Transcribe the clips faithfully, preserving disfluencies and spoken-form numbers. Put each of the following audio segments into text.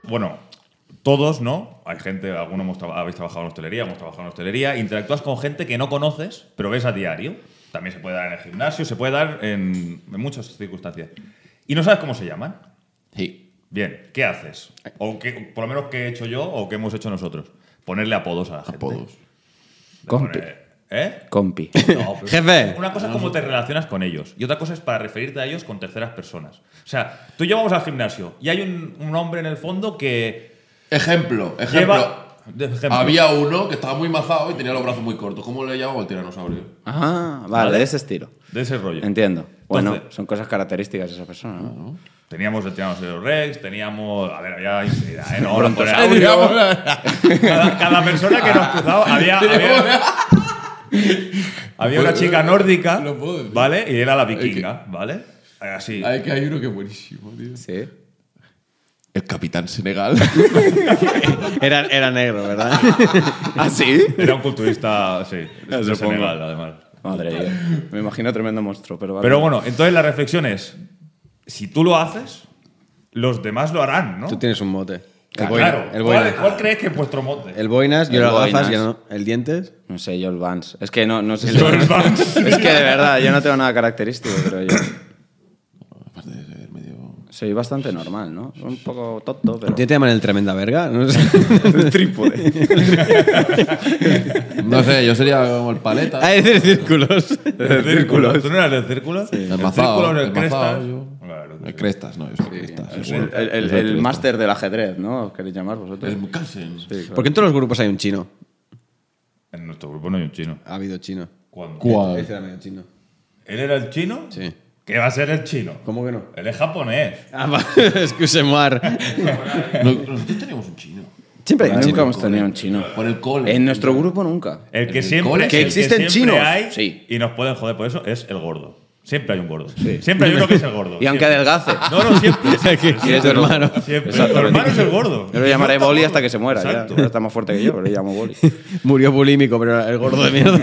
bueno, todos, ¿no? Hay gente, algunos hemos tra- habéis trabajado en hostelería, hemos trabajado en hostelería, interactúas con gente que no conoces, pero ves a diario. También se puede dar en el gimnasio, se puede dar en, en muchas circunstancias. Y no sabes cómo se llaman. Sí. Bien, ¿qué haces? O qué, por lo menos qué he hecho yo o qué hemos hecho nosotros. Ponerle apodos a la gente. Apodos. De Compi. poner- ¿Eh? Compi. No, pero Jefe. Una cosa es cómo te relacionas con ellos y otra cosa es para referirte a ellos con terceras personas. O sea, tú y yo vamos al gimnasio y hay un, un hombre en el fondo que Ejemplo, ejemplo. lleva... de ejemplo. Había uno que estaba muy mazado y tenía los brazos muy cortos. ¿Cómo le llamamos el tiranosaurio? Ah, vale, Vale. de ese estilo. De ese rollo. Entiendo. Bueno, Entonces- son cosas características de esa persona, ¿no? Teníamos el Tiranosaurio Rex, teníamos... A ver, había infinidad, ¿eh? No, Brontosaurio. cada, cada persona que nos cruzaba había... había había una chica nórdica, Lo puedo decir. ¿vale? Y era la vikinga, ¿vale? Así. Hay que hay uno que es buenísimo, tío. Sí. El Capitán Senegal. Era, era negro, ¿verdad? ¿Ah, sí? Era un culturista, sí, de Supongo. Senegal, además. Madre mía. Me imagino tremendo monstruo, pero vale. Pero bueno, entonces la reflexión es, si tú lo haces, los demás lo harán, ¿no? Tú tienes un mote. El Claro, boina- claro. el ¿Cuál, boina. cuál crees que es vuestro mote? El boinas, yo El las gafas, boinas. yo no. El dientes. No sé, Joel Vance. Es que no, no sé si... Joel Vance. Es que de verdad, yo no tengo nada característico, creo yo. Aparte de ser medio. Soy bastante normal, ¿no? Soy un poco tonto, pero... ¿Te llaman el tremenda verga? No sé. El trípode. No sé, yo sería como el paleta. Ah, es de círculos. ¿El círculo? ¿Tú no eras del círculo? Sí. El mazao, círculo, el, el crestas. mazao, yo. Claro. El Crestas, no, yo soy Crestas. El, el, el, el máster del ajedrez, ¿no? ¿Os queréis llamar vosotros? El Carlsen. Sí, claro. ¿Por qué en todos los grupos hay un chino? En nuestro grupo no hay un chino. Ha habido chino. ¿Cuándo? ¿Cuál? Ese era medio chino. ¿Él era el chino? Sí. ¿Qué va a ser el chino? ¿Cómo que no? Él es japonés. Ah, va. Excuse-moi. No, nosotros teníamos un chino. Siempre hay un Nunca chino. hemos tenido un chino. Por el cole. En nuestro grupo nunca. El que ¿El siempre, cole? el ¿Que existen siempre chinos? hay Sí. y nos pueden joder por eso es el gordo. Siempre hay un gordo. Siempre hay uno que es el gordo. Y aunque Siempre. adelgace. No, no, siempre. siempre, Y es tu hermano. Siempre. Tu hermano es el gordo. Yo lo llamaré Boli hasta que se muera. Ya. Exacto. Ya está más fuerte que yo, pero le llamo Boli. Murió bulímico, pero era el gordo de mierda.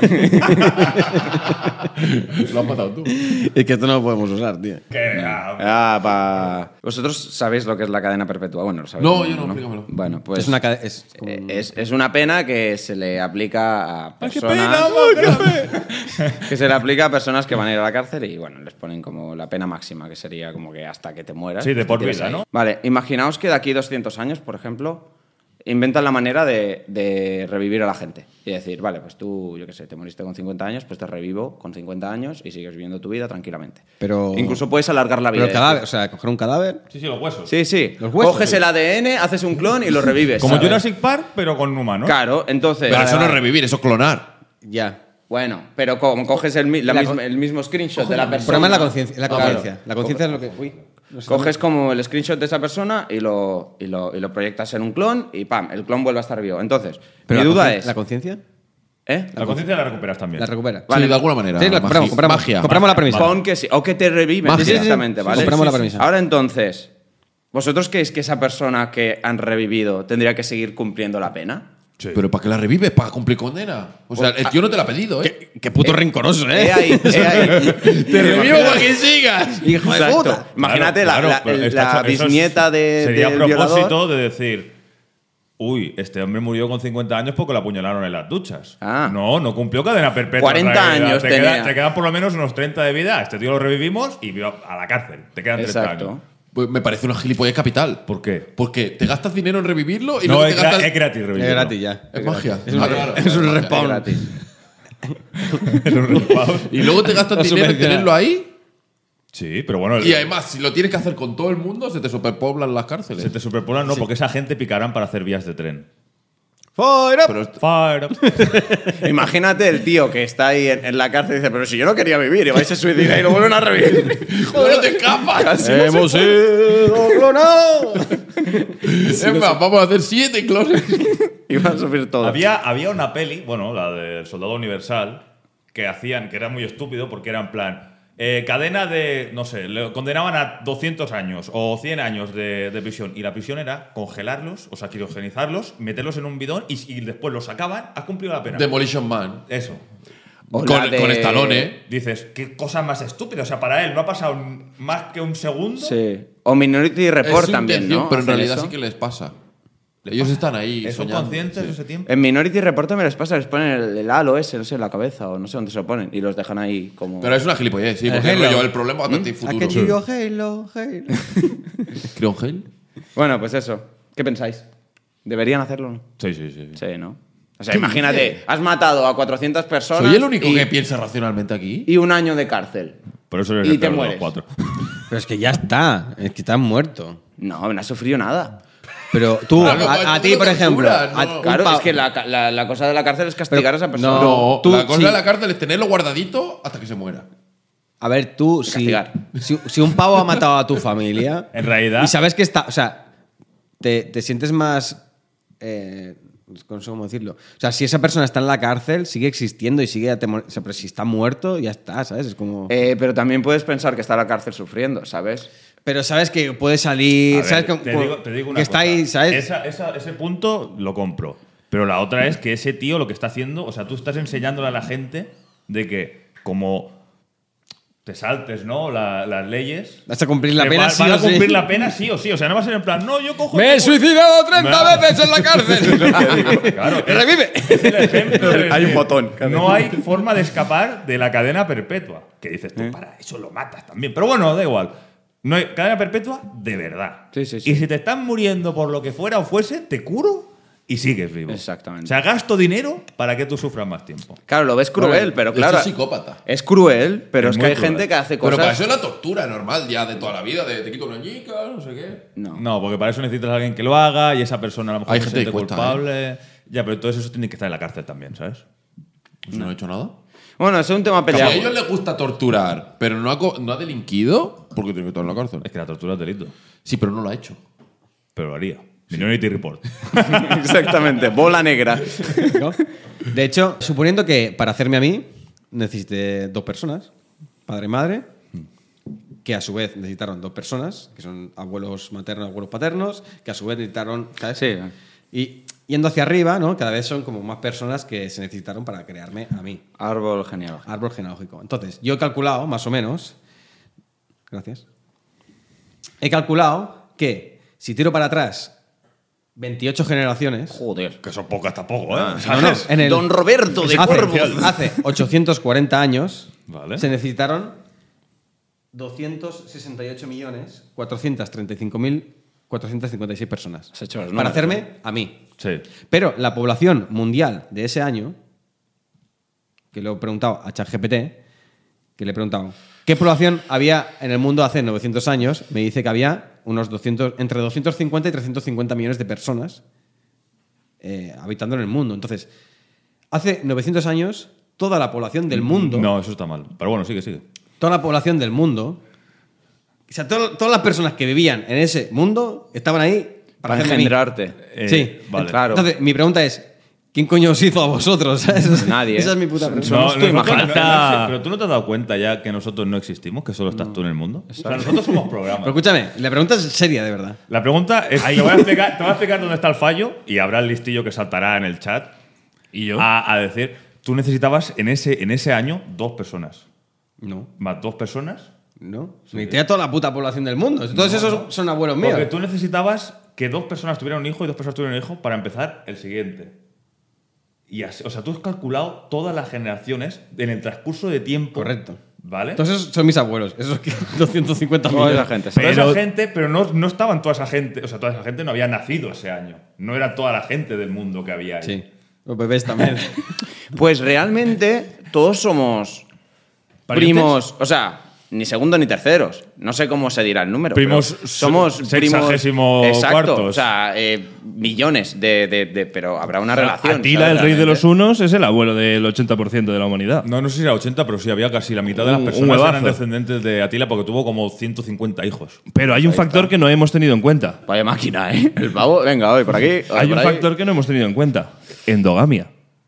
Lo has matado tú. Es que esto no lo podemos usar, tío. Que, ah, Ah, pa... ¿Vosotros sabéis lo que es la cadena perpetua? Bueno, lo sabéis. No, yo no, explícamelo. Bueno, pues... es una cade- es como eh, un- es, es una pena que se le aplica a ¡Qué personas... pena, boca! que se le aplica a personas que van a ir a la cárcel y, bueno, les ponen como la pena máxima, que sería como que hasta que te mueras. Sí, de pues, por te tienes vida, ahí. ¿no? Vale, imaginaos que de aquí doscientos años, por ejemplo, inventan la manera de, de revivir a la gente. Y decir, vale, pues tú, yo qué sé, te moriste con cincuenta años, pues te revivo con cincuenta años y sigues viviendo tu vida tranquilamente. Pero- Incluso puedes alargar la vida. Pero el cadáver, o sea, coger un cadáver. Sí, sí, los huesos. Sí, sí. Los huesos, Coges sí. el A D N, haces un clon y lo revives. Como ¿sabes? Jurassic Park, pero con humanos. Claro, entonces... Pero eso no es revivir, eso es clonar. Ya. Bueno, pero como coges el, mi- la La misma- con- el mismo screenshot de la El persona... problema es la conciencia. La Claro. conciencia. La conciencia es lo que. Uy. no sé. Coges como el screenshot de esa persona y lo, y lo, y lo proyectas en un clon y ¡pam! El clon vuelve a estar vivo. Entonces, Pero mi la duda concien- es... ¿La conciencia? ¿Eh? La conciencia la recuperas también. La recupera. Sí, de alguna manera. Sí, la compramos, Magi- compramos. Magia. Compramos la premisa. Pon que sí. O que te reviven Magia. directamente, Sí, sí, ¿vale? sí, compramos la premisa. Ahora entonces, ¿vosotros creéis que esa persona que han revivido tendría que seguir cumpliendo la pena? Sí. Pero ¿para qué la revives? ¿Para cumplir condena? O sea, el tío no te la ha pedido, ¿eh? Qué, qué puto rencoroso, Eh ¿eh? ahí, eh ahí. Te revivo para que sigas. Hijo de Exacto. puta. Imagínate Claro, la, claro, la- pero el- está la hecho- eso es- bisnieta de, Sería a del propósito violador. de decir... Uy, este hombre murió con cincuenta años porque lo apuñalaron en las duchas. Ah. No, no cumplió cadena perpetua. cuarenta en realidad. años te tenía. queda- te quedan por lo menos unos treinta de vida. Este tío lo revivimos y vio a la cárcel. Te quedan treinta Exacto. años. Pues me parece una gilipollez capital. ¿Por qué? Porque te gastas dinero en revivirlo y No, luego es, te gra- gastas. es gratis revivirlo. Es gratis ya. Es magia. Es un, Ah, claro. es un Es Es respawn. gratis. Es un respawn. Y luego te gastas Lo dinero en subvenciona. tenerlo ahí. Sí, pero bueno... el- Y además, si lo tienes que hacer con todo el mundo, se te superpoblan las cárceles. Se te superpolan, no, porque esa gente picarán para hacer vías de tren. Fire up. Pero esto- Fire up. Imagínate el tío que está ahí en, en la cárcel y dice, pero si yo no quería vivir, y vais a suicidar y lo vuelven a revivir. ¡Joder, no te escapas! Así no se Hemos puede. sido clonados. Es más, vamos a hacer siete clones. Y van a sufrir todo. Había, había una peli, bueno, la del Soldado Universal, que hacían, que era muy estúpido porque era en plan, eh, cadena de, no sé, le condenaban a doscientos años o cien años de, de prisión. Y la prisión era congelarlos, o sea, criogenizarlos, meterlos en un bidón y, y después los sacaban, has cumplido la pena. Demolition Man. Eso. O Con, la de- con Stallone. Dices, qué cosa más estúpida. O sea, para él no ha pasado más que un segundo. Sí. O Minority Es Report su también, intención, ¿no? pero en Hacen realidad eso. sí que les pasa. Ellos están ahí ¿Son soñando. conscientes de sí. ese tiempo? En Minority Report también les pasa, les ponen el, el halo ese, no sé, en la cabeza o no sé dónde se lo ponen y los dejan ahí como... Pero es una gilipollez, sí, El porque Halo. rollo, el problema va a tener futuro. Aquel tío Halo, Halo. ¿Creo en Hale? Bueno, pues eso. ¿Qué pensáis? ¿Deberían hacerlo o no? Sí, sí, sí. Sí, ¿no? O sea, imagínate, has matado a cuatrocientas personas ¿Soy el único y, que piensa racionalmente aquí? y un año de cárcel. Por eso eres Y el te peor de los mueres. cuatro. Pero es que ya está. Es que estás muerto. No, no has sufrido nada. Pero tú, Claro, a, esto a es ti, por tortura, ejemplo. ¿no? a- Un Claro, pa- es que la, la- la cosa de la cárcel es castigar a esa persona. No, tú, la cosa sí. de la cárcel es tenerlo guardadito hasta que se muera. A ver, tú, si, Castigar. si, si un pavo ha matado a tu familia. En realidad- Y sabes que está. O sea, te, te sientes más. Eh, no sé cómo decirlo. O sea, si esa persona está en la cárcel, sigue existiendo y sigue. atemor- O sea, pero si está muerto, ya está, ¿sabes? Es como. Eh, pero también puedes pensar que está en la cárcel sufriendo, ¿sabes? pero sabes que puede salir. A ver, ¿Sabes? Como- te, digo, te digo una que está cosa. ahí, ¿sabes? Esa- esa- ese punto lo compro. Pero la otra es que ese tío lo que está haciendo, o sea, tú estás enseñándole a la gente de que como te saltes, ¿no? La- las leyes. Vas a cumplir la te pena, va- sí van o a cumplir sí. la pena sí o sí. O sea, no va a ser en plan, no, yo cojo. ¡Me he suicidado treinta Me- veces en la cárcel! Claro, ¡Que revive! es el ejemplo de Hay un decir, botón. No hay forma de escapar de la cadena perpetua. Que dices tú, para eso lo matas también. Pero bueno, da igual. No hay cadena perpetua de verdad. Sí, sí, sí. Y si te están muriendo por lo que fuera o fuese, te curo y sigues vivo. Exactamente. O sea, gasto dinero para que tú sufras más tiempo. Claro, lo ves cruel, Bueno, pero yo claro. soy psicópata. Es cruel, pero Es es, que muy hay cruel. gente que hace Pero cosas. para eso es la tortura normal ya de toda la vida, de te quito una ñica, no sé qué. No. No, porque para eso necesitas a alguien que lo haga y esa persona a lo mejor Hay se gente que siente cuesta, culpable. Ya, pero todo eso tiene que estar en la cárcel también, ¿sabes? Pues no he hecho nada. Bueno, es un tema Si peleado. a ellos les gusta torturar, pero no ha, co- no ha delinquido, porque tiene que estar en la cárcel. Es que la tortura es delito. Sí, pero no lo ha hecho. Pero lo haría. Minority Report. Exactamente, bola negra. ¿No? De hecho, suponiendo que para hacerme a mí necesité dos personas, padre y madre, que a su vez necesitaron dos personas, que son abuelos maternos, abuelos paternos, que a su vez necesitaron, ¿sabes? Sí. Y yendo hacia arriba, ¿no? Cada vez son como más personas que se necesitaron para crearme a mí. Árbol genealógico. Árbol genealógico. Entonces, yo he calculado, más o menos. Gracias. He calculado que si tiro para atrás veintiocho generaciones. Joder. Que son pocas tampoco, ¿eh? Ah, No, no, en el- Don Roberto de hace, Corvos. hace ochocientos cuarenta años Vale. se necesitaron doscientos sesenta y ocho millones cuatrocientos treinta y cinco mil cuatrocientos cincuenta y seis personas. Has hecho los Para números, hacerme a mí. Sí. Pero la población mundial de ese año, que lo he preguntado a ChatGPT, que le he preguntado qué población había en el mundo hace novecientos años, me dice que había unos doscientos, entre doscientos cincuenta y trescientos cincuenta millones de personas eh, habitando en el mundo. Entonces, hace novecientos años, toda la población del mundo, No, eso está mal. Pero bueno, sigue, sigue. toda la población del mundo, o sea, to- todas las personas que vivían en ese mundo estaban ahí para, Para hacerme a mí. engendrarte. Eh, Sí, vale. Claro. Entonces, mi pregunta es, ¿quién coño os hizo a vosotros? ¿Sabes? Nadie, Esa ¿eh? es mi puta pregunta. Somos tu nosotros imaginación. no- no- no- pero tú no te has dado cuenta ya que nosotros no existimos, que solo estás tú en el mundo. O sea, nosotros somos programas. Pero escúchame, la pregunta es seria, de verdad. La pregunta es, te voy, a explicar, te voy a explicar dónde está el fallo y habrá el listillo que saltará en el chat. ¿Y yo? A, a decir, tú necesitabas en ese, en ese año dos personas. No, Más dos personas. no. Necesité a toda la puta población del mundo. Todos esos son abuelos míos. Porque tú necesitabas que dos personas tuvieran un hijo y dos personas tuvieran un hijo para empezar el siguiente. Y así, o sea, tú has calculado todas las generaciones en el transcurso de tiempo. Correcto. ¿Vale? Entonces son mis abuelos, esos que doscientos cincuenta Toda millones. esa gente. pero, Pero- esa gente, pero no, no estaban toda esa gente, o sea, toda esa gente no había nacido ese año. No era toda la gente del mundo que había ahí. Sí, los bebés también. Pues realmente todos somos ¿Parientes? primos, o sea, ni segundo ni terceros. No sé cómo se dirá el número. Primos pero somos se- primos. sexagésimo Exacto. cuartos. O sea, eh, millones de, de- de- pero habrá una relación. Atila, ¿sabes? el rey de Realmente. los unos, es el abuelo del ochenta por ciento de la humanidad. No, no sé si era ochenta, pero sí había casi la mitad de las Un- un personas huevazo. eran descendientes de Atila porque tuvo como ciento cincuenta hijos. Pero hay un factor que no hemos tenido en cuenta. Vaya máquina, ¿eh? El pavo, venga, hoy por aquí. hoy Hay por un ahí. factor que no hemos tenido en cuenta. Endogamia.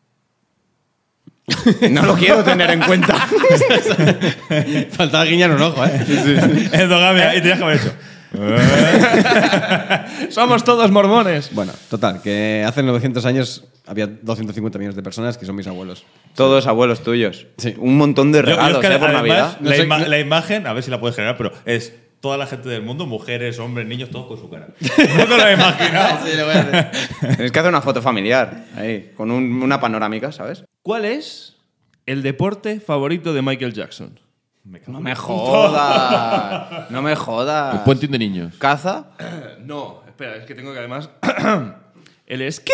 No lo quiero tener en cuenta. Faltaba guiñar un ojo, ¿eh? Endogamia, y tenías que haber hecho. Somos todos mormones. Bueno, total, que hace novecientos años había doscientos cincuenta millones de personas que son mis abuelos. Todos abuelos tuyos. Sí. Un montón de Yo- yo es regalos que ¿eh? por además, Navidad. La, No sé- ima- la imagen, a ver si la puedes generar, pero es toda la gente del mundo, mujeres, hombres, niños, todos con su cara. No te lo he imaginado. Sí, lo voy a hacer. Tienes que hacer una foto familiar ahí, con un- una panorámica, ¿sabes? ¿Cuál es el deporte favorito de Michael Jackson? No me jodas. No me jodas. El puenting de niños. ¿Caza? No, espera, es que tengo que además. el esquí.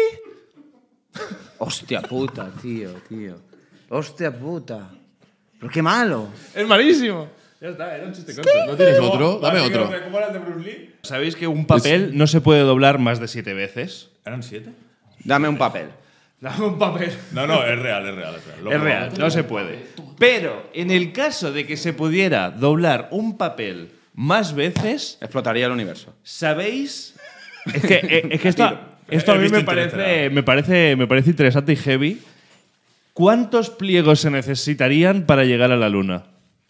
Hostia puta, tío, tío. Hostia puta. Pero qué malo. Es malísimo. Ya está, era un chiste corto. ¿No tienes otro? Dame Así que, otro. ¿Cómo era el de Bruce Lee? ¿Sabéis que un papel no se puede doblar más de siete veces? ¿Eran siete? Dame un papel. Dame un papel. No, no, es real, es real. Es real, Lo Es probamos. real, no se puede. Pero en el caso de que se pudiera doblar un papel más veces, Explotaría el universo. ¿sabéis? Es que, eh, es que esto, esto a He mí visto me parece, Interestelar. me, parece, me parece interesante y heavy. ¿Cuántos pliegos se necesitarían para llegar a la luna?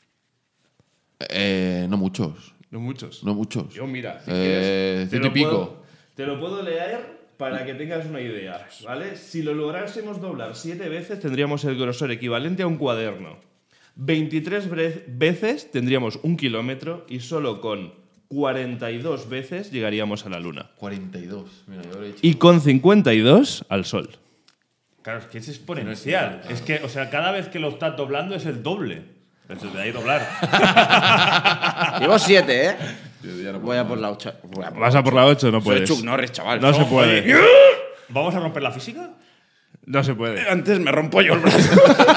Eh, no muchos. No muchos. No muchos. Yo, mira, si Eh, quieres, te ciento lo y pico. puedo- te lo puedo leer para que tengas una idea, ¿vale? Si lo lográsemos doblar siete veces, tendríamos el grosor equivalente a un cuaderno. veintitrés bre- veces tendríamos un kilómetro y solo con cuarenta y dos veces llegaríamos a la Luna. cuarenta y dos. Mira, yo lo he hecho. Y con cincuenta y dos al Sol. Claro, es que es exponencial. Es que, o sea, cada vez que lo estás doblando es el doble. Es de ahí doblar. Llevo siete, ¿eh? Yo ya no puedo Voy a más. por la ocho. Voy a por Vas a por la ocho, no Soy puedes. Chuck Norris, chaval. No se puede. Oye, ¿vamos a romper la física? No se puede. Antes me rompo yo el brazo.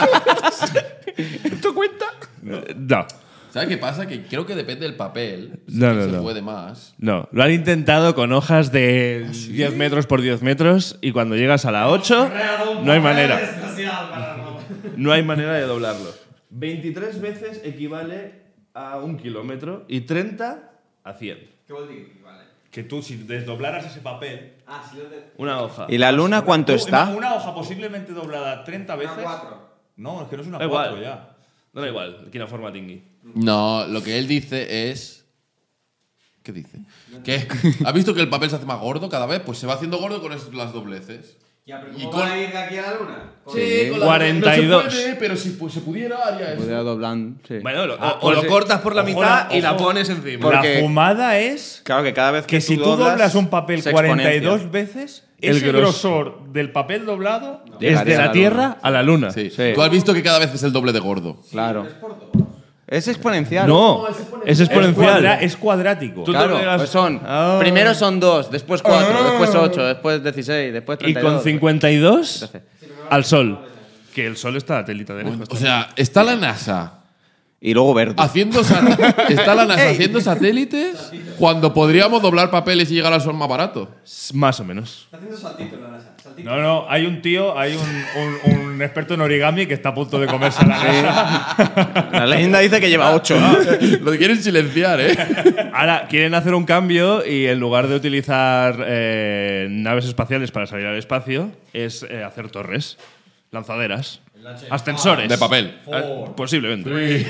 ¿Esto cuenta? No. ¿Sabes qué pasa? Que creo que depende del papel. Si No, no, se no. puede más. No, lo han intentado con hojas de diez metros por diez metros y cuando llegas a la ocho no hay manera. No hay manera de doblarlo. veintitrés veces equivale a un kilómetro y treinta a cien. Que tú, si desdoblaras ese papel. Una hoja. ¿Y la luna cuánto Tú, está? Una, una hoja posiblemente doblada treinta veces. No, es que no es una Da cuatro igual. ya. No da igual, que forma tingui. No, lo que él dice es. ¿Qué dice? Que ¿has visto que el papel se hace más gordo cada vez? Pues se va haciendo gordo con es- las dobleces. Y con- ir de aquí a la luna? Sí, con la- cuarenta y dos. No se puede, pero si pu- se pudiera, haría eso. Podría doblar. Sí. Bueno, lo- Ah, o, o lo sí. cortas por la Ojo, mitad la- y la ojo. pones encima. Porque- La fumada es Claro que cada vez que, que si tú doblas un papel se cuarenta y dos exponencia. veces, El ese gros- grosor del papel doblado. Es Llegaría de a la, la Tierra luna. a la Luna. Sí. Sí. Tú has visto que cada vez es el doble de gordo. Claro. Es exponencial. No, es exponencial. cuadra- es cuadrático. Tú- Claro, doblegas- pues son. Ah. Primero son dos, después cuatro, después ocho, después dieciséis, después Y treinta y con dos. cincuenta y dos trece. al Sol. Que el Sol está a telita de lejos. O sea, está la NASA Y luego verde. haciendo, sa- está la NASA haciendo satélites cuando podríamos doblar papeles y llegar al sol más barato. Más o menos. No, no, hay un tío, hay un, un- un experto en origami que está a punto de comerse la NASA. La leyenda dice que lleva ocho. Lo quieren silenciar, ¿eh? Ahora quieren hacer un cambio y en lugar de utilizar eh, naves espaciales para salir al espacio, es eh, hacer torres, lanzaderas, ascensores. De papel. Eh, posiblemente.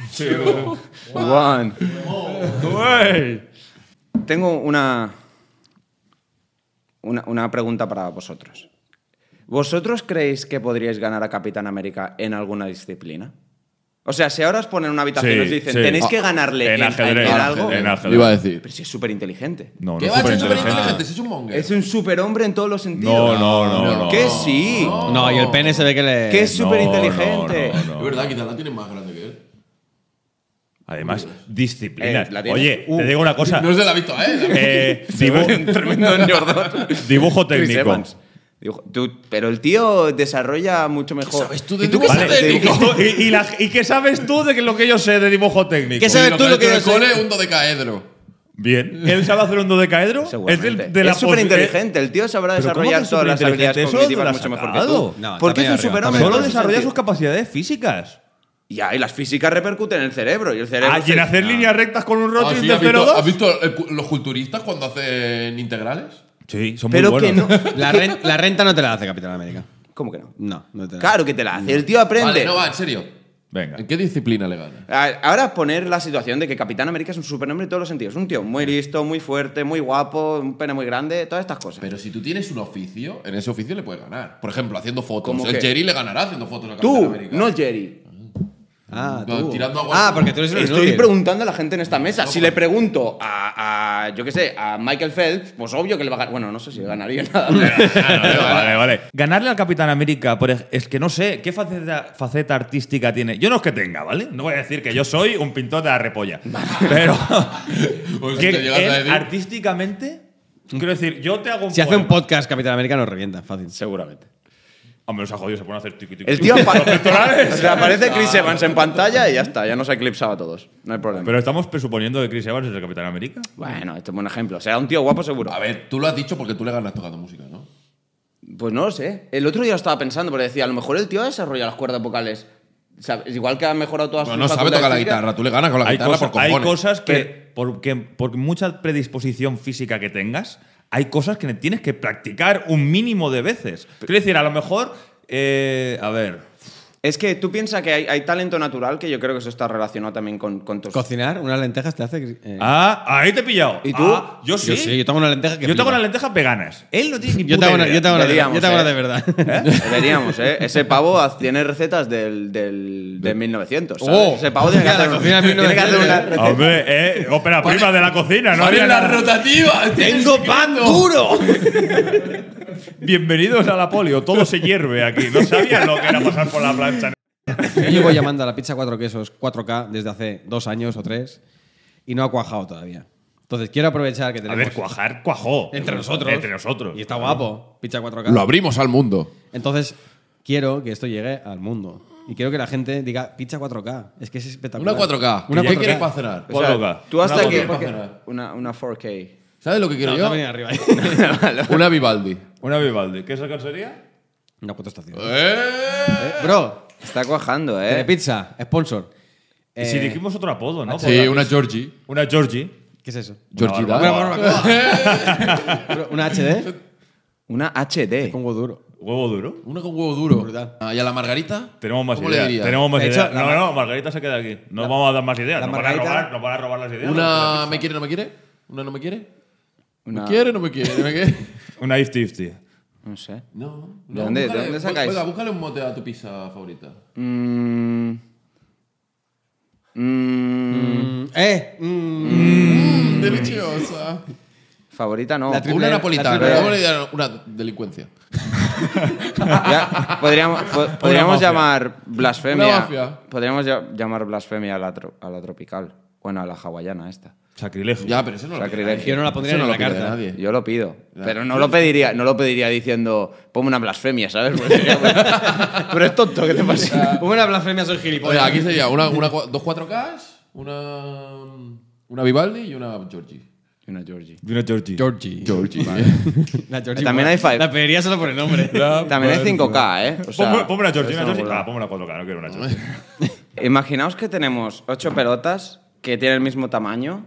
Juan. Uey. Tengo una, una. Una pregunta para vosotros. ¿Vosotros creéis que podríais ganar a Capitán América en alguna disciplina? O sea, si ahora os ponen en una habitación y Sí, os dicen, sí. tenéis Ah, que ganarle en en, ajedrez, en en algo. ajedrez, en ajedrez. Iba a decir. Pero si es súper inteligente. No, ¿Qué no va a es ser súper superinteligente. inteligente? Si es un monger. Es un superhombre en todos los sentidos. No, no, no, no. Que sí. No, y el pene se ve que le. Que es No, súper inteligente. no, no, no. Es verdad, quizás la tienen más grande que él. Además, disciplinas. Eh, la tiene. Oye, Uh. te digo una cosa. No se la ha visto a él. Eh, dibu- Tremendo ñordón. dibujo Chris técnico. Evans. Dibujo- tú- pero el tío desarrolla mucho mejor. sabes tú de ¿Y tú dibujo qué sabes de técnico? dibujo? ¿Y, y la- y qué sabes tú de que lo que yo sé de dibujo técnico? ¿Qué sabes Lo tú que lo ha que hecho yo en el sé? cole, un dodecaedro. Bien. ¿Él sabe hacer un dodecaedro? Es, Seguramente. del- de la es súper posi- inteligente. El tío sabrá ¿Pero cómo desarrollar que todas las superinteligente? habilidades Eso dónde lo cognitivas has mucho mejor que sacado? tú. No, Porque es está un bien arriba, superhombre. está Solo en todos desarrolla sus sentidos. capacidades físicas. Ya, y las físicas repercuten en el cerebro. Y el cerebro. Ah, y en se- hacer líneas rectas con un Ah, rotín sí, de ¿has cero visto, dos. ¿has visto el cu- los culturistas cuando hacen integrales? Sí, son Pero muy que buenos. no. La, ren- la renta no te la hace Capitán América. ¿Cómo que no? No, no te la Claro que te la hace. El tío aprende. Vale, no va, en serio. Venga. ¿En qué disciplina le gana? A- Ahora poner la situación de que Capitán América es un supernombre en todos los sentidos. Un tío muy listo, muy fuerte, muy guapo, un pene muy grande, todas estas cosas. Pero si tú tienes un oficio, en ese oficio le puedes ganar. Por ejemplo, haciendo fotos. ¿Cómo El qué? Jerry le ganará haciendo fotos a Capitán Tú, América. no el Jerry. Ah, No, tú. tirando agua- Ah, porque tú eres un Estoy inútil. preguntando a la gente en esta mesa. Si le pregunto a, a, yo qué sé, a Michael Phelps, pues obvio que le va a ganar. Bueno, no sé si le ganaría nada. vale, vale, vale. Ganarle al Capitán América, por ej- es que no sé, ¿qué faceta, faceta artística tiene? Yo no es que tenga, ¿vale? No voy a decir que yo soy un pintor de la repolla. Pero. Pues que te llegas a él, decir- artísticamente. Quiero decir, yo te hago un Si hace un poema. podcast Capitán América nos revienta, fácil. Seguramente. Hombre, los ha jodido, se pone a hacer tiqui tiqui. El tío apa- Los pectorales. o sea, aparece Chris Evans en pantalla y ya está, ya nos ha eclipsado a todos. No hay problema. Pero estamos presuponiendo que Chris Evans es el Capitán América. Bueno, este es un buen ejemplo. O sea, un tío guapo seguro. A ver, tú lo has dicho porque tú le ganas tocando música, ¿no? Pues no lo sé. El otro día lo estaba pensando, porque decía, a lo mejor el tío ha desarrollado las cuerdas vocales. ¿Sabes? Igual que ha mejorado todas Bueno, sus no sabe facultades tocar la físicas. guitarra. Tú le ganas con la Hay, guitarra cosas, por hay cojones. cosas que, Pero- porque, por mucha predisposición física que tengas, hay cosas que tienes que practicar un mínimo de veces. Quiero decir, a lo mejor. eh, a ver. Es que tú piensas que hay, hay talento natural, que yo creo que eso está relacionado también con, con tus... Cocinar unas lentejas te hace. eh, Ah, ahí te he pillado. ¿Y tú? Ah, yo sí. Yo sí, yo tengo una lenteja que. Yo tengo flipa. unas lentejas veganas. Él no tiene ni Yo puta tengo una, idea. yo tengo una de, Deberíamos, yo tengo una eh. de verdad. Deberíamos, ¿eh? Ese pavo haz- tiene recetas del, del, de mil novecientos, ¿sabes? Oh, Ese pavo tiene que hostia, hacer, la cocina de tiene que hacer una receta. Hombre, eh, ópera prima de la cocina, ¿no? ¡Paren había las nada. rotativas! ¡Tengo pan duro! Bienvenidos a la polio, todo se hierve aquí. No sabían lo que era pasar por la plancha. Yo llevo llamando a la pizza cuatro quesos cuatro K desde hace dos años o tres y no ha cuajado todavía. Entonces quiero aprovechar que A tenemos. ver, cuajar, cuajó. Entre nosotros. Entre nosotros. Y está guapo. Pizza cuatro K. Lo abrimos al mundo. Entonces quiero que esto llegue al mundo. Y quiero que la gente diga pizza cuatro K. Es que es espectacular. Una cuatro K. Una ¿Qué cuatro K. quieres para cenar? O sea, cuatro K. tú hasta Una que... cuatro K. Una, una cuatro K. ¿Sabes lo que quiero No, yo? también arriba. Una Vivaldi. Una Vivaldi. ¿Qué es lo que sería? Una cuatro estaciones. ¡Eh! Eh, bro, Está cuajando, ¿eh? Telepizza, sponsor. Y Eh, si dijimos otro apodo, ¿no? Por Sí, la- una Georgie. Una Georgie. ¿Qué es eso? Georgie Una da. barbacoa. Bro, ¿Una H D? Una H D. Con huevo duro. Huevo duro. Una con huevo duro. Brutal. Ah, ¿y a la margarita? Tenemos más ¿Cómo le ideas. dirías? Tenemos más De hecho, ideas. la No, mar- no, Margarita se queda aquí. No vamos a dar más ideas. la Nos van, a Margarita- robar, nos van a robar las ideas. Una me quiere, no me quiere. Una no me quiere. Una- ¿Me quiere, no me quiere? ¿Me quiere? Una ifty ifty. No sé. No. ¿De dónde- de búscale- dónde sacáis? Venga, búscale un mote a tu pizza favorita. Mm. Mm. Mm, eh. mm. Mmm, deliciosa. Favorita no. La tri- Una la napolitana. triple- ¿Cómo le dirían? Una delincuencia. Ya, podríamos po- podríamos mafia. llamar Una blasfemia. mafia. Podríamos ya- llamar blasfemia a la, tro- a la tropical. Bueno, a la hawaiana esta. Sacrilegio. Ya, pero eso no lo pide Sacrilegio. nadie. Yo no la pondría Eso en no la lo pide carta. nadie. Yo lo pido. Ya. Pero no lo pediría, no lo pediría diciendo, ponme una blasfemia, ¿sabes? Porque sería- Pero es tonto, ¿qué te pasa? Ponme una blasfemia, soy Oye, gilipollas. aquí sería una, una, cua- dos cuatro Ks, una, una Vivaldi y una Georgie. Una Georgie. Una Georgie. Georgie. Georgie. La Georgie También mola. hay five. La pediría solo por el nombre. También hay cinco K, ¿eh? O sea, Ponme, ponme una Georgie, eso una no Georgie. mola. Ah, ponme una cuatro K, no quiero una Georgie. Imaginaos que tenemos ocho pelotas que tienen el mismo tamaño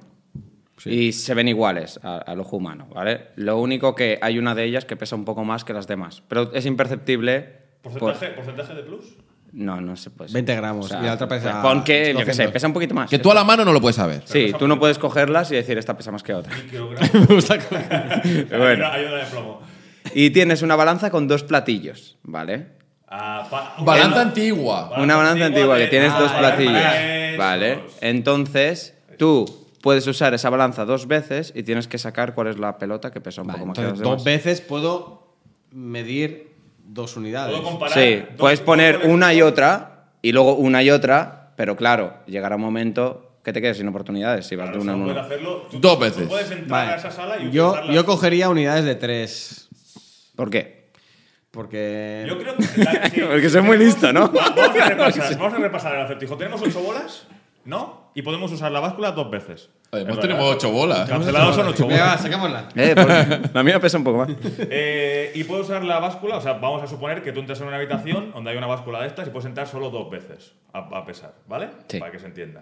y se ven iguales a- al ojo humano, ¿vale? Lo único que hay una de ellas que pesa un poco más que las demás, pero es imperceptible. por- ¿Porcentaje, ¿Porcentaje de plus? No, no se puede. veinte gramos. Y la otra pesa Pon que, yo qué sé, doscientos. pesa un poquito más. Que tú a la mano no lo puedes saber. Sí, tú no puedes cogerlas y decir esta pesa más que otra. Me gusta coger. Bueno. Hay una- hay una de plomo. Y tienes una balanza con dos platillos, ¿vale? Ah, pa- Balanza antigua. Una balanza antigua que de- tienes ah, dos platillos, esos. ¿vale? Entonces, tú puedes usar esa balanza dos veces y tienes que sacar cuál es la pelota que pesa un Vale, poco más que entonces, las dos demás. veces puedo medir dos unidades. ¿Puedo comparar? Sí, Dos- puedes dos poner colecciones. una y otra y luego una y otra, pero claro, llegará un momento que te quedes sin oportunidades si vas Claro, de una solo en puedes una. hacerlo. Tú- Dos tú veces. puedes entrar Vale. a esa sala y Yo, utilizarlas. yo cogería unidades de tres. ¿Por qué? Porque. Yo creo que. la- sí. Porque soy muy listo, ¿no? Va- Vamos a repasar, vamos a repasar el acertijo. Tenemos ocho bolas, ¿no? Y podemos usar la báscula dos veces. Además Es tenemos verdad. ocho bolas. Cancelados son ocho Venga, va, bolas. sacámosla. Eh, porque la mía pesa un poco más. Eh, y puedo usar la báscula, o sea, vamos a suponer que tú entras en una habitación donde hay una báscula de estas y puedes entrar solo dos veces a, a pesar, ¿vale? Sí. Para que se entienda.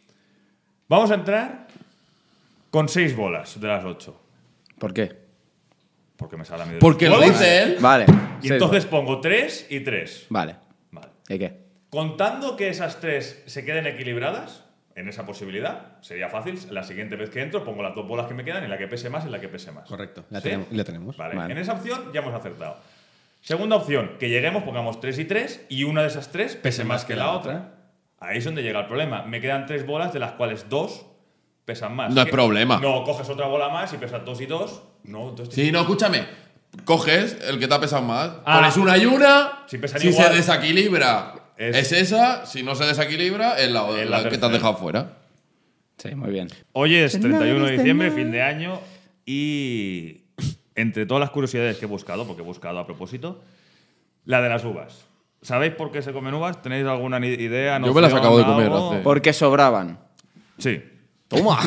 Vamos a entrar con seis bolas de las ocho. ¿Por qué? Porque me sale a mí de Porque lo bolas. dice él. Vale. Y seis entonces pongo tres y tres. Vale. Vale. ¿Y qué? Contando que esas tres se queden equilibradas, en esa posibilidad, sería fácil. La siguiente vez que entro, pongo las dos bolas que me quedan y la que pese más y la que pese más. Correcto, la, ¿Sí? tenemos, la tenemos. Vale. Vale. En esa opción ya hemos acertado. Segunda opción, que lleguemos, pongamos tres y tres y una de esas tres pese más que la otra. Ahí es donde llega el problema. Me quedan tres bolas, de las cuales dos pesan más. No es ¿Qué? problema. No, coges otra bola más y pesas dos y dos. No, entonces Sí, no, escúchame. Coges el que te ha pesado más, Ah. pones una y una. Si pesan si igual, se desequilibra, es- es, esa. Si no se desequilibra, es la, Es la la que te has tercera. dejado fuera. Sí, muy bien. Hoy es treinta y uno de diciembre, fin de año, y entre todas las curiosidades que he buscado, porque he buscado a propósito, la de las uvas. ¿Sabéis por qué se comen uvas? ¿Tenéis alguna ni- idea? Yo me las noción, acabo de comer algo? hace- Porque sobraban. Sí. ¡Toma!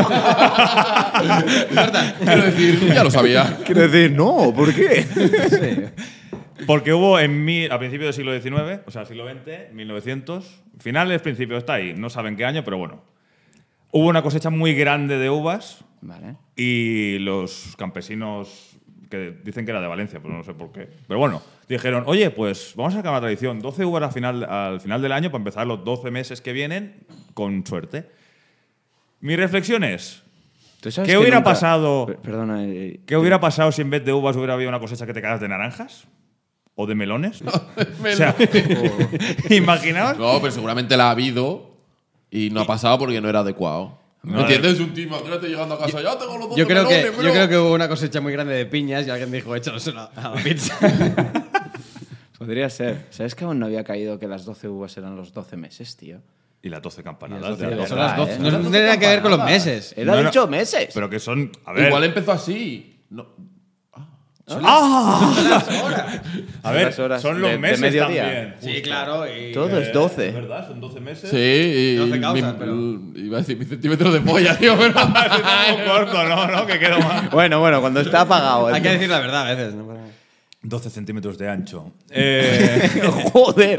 Quiero decir, ya lo sabía. Quiero decir, no, ¿por qué? Porque hubo en mi, a principios del siglo diecinueve, o sea, siglo veinte, mil novecientos, finales, principios, está ahí, no saben qué año, pero bueno. Hubo una cosecha muy grande de uvas Vale. y los campesinos, que dicen que era de Valencia, pero no sé por qué. Pero bueno, dijeron, oye, pues vamos a sacar una tradición, doce uvas al final, al final del año para empezar los doce meses que vienen con suerte. Mi reflexión es, ¿Tú sabes ¿qué que hubiera nunca- pasado? Per- Perdona. eh, ¿Qué hubiera pasado si en vez de uvas hubiera habido una cosecha que te cagas de naranjas? ¿O de melones? O sea, imaginaos. No, pero seguramente la ha habido y no ha pasado porque no era adecuado. No, ¿Me entiendes? Un tío, imagínate llegando a casa, ya tengo los dos Yo creo, que, melones, bro". yo creo que hubo una cosecha muy grande de piñas y alguien dijo, échalos a la, a la pizza. Podría ser. ¿Sabes que aún no había caído que las doce uvas eran los doce meses, tío? Y las doce Y campanadas. las de doce- las son doce. las doce. ¿eh? No, no tiene nada que ver con los meses. Era No, no. dicho meses. Pero que son. A ver. Igual empezó así. No. A ver, las horas son los de- de meses mediodía. también. Sí, justo. claro. Y, Todo Eh, es doce. ¿Es verdad? Son doce meses. Sí, y. doce causas, mi- pero- Iba a decir mi centímetro de polla, tío, pero. Un corto, no, no, que quedo mal. Bueno, bueno, cuando está apagado. Hay el- que decir la verdad a veces. ¿no? doce centímetros de ancho. Eh, Joder.